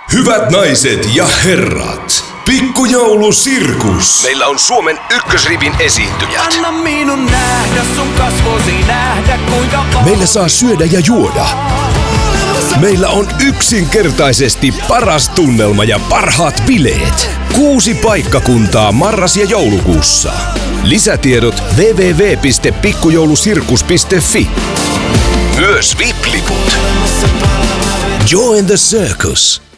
Hyvät naiset ja herrat, pikkujoulusirkus. Meillä on Suomen ykkösrivin esiintyjät. Anna minun nähdä sun kasvosi, nähdä kuinka Meillä saa syödä ja juoda. Meillä on yksinkertaisesti paras tunnelma ja parhaat bileet. 6 paikkakuntaa marras- ja joulukuussa. Lisätiedot www.pikkujoulusirkus.fi. Myös VIP-liput. Join the circus.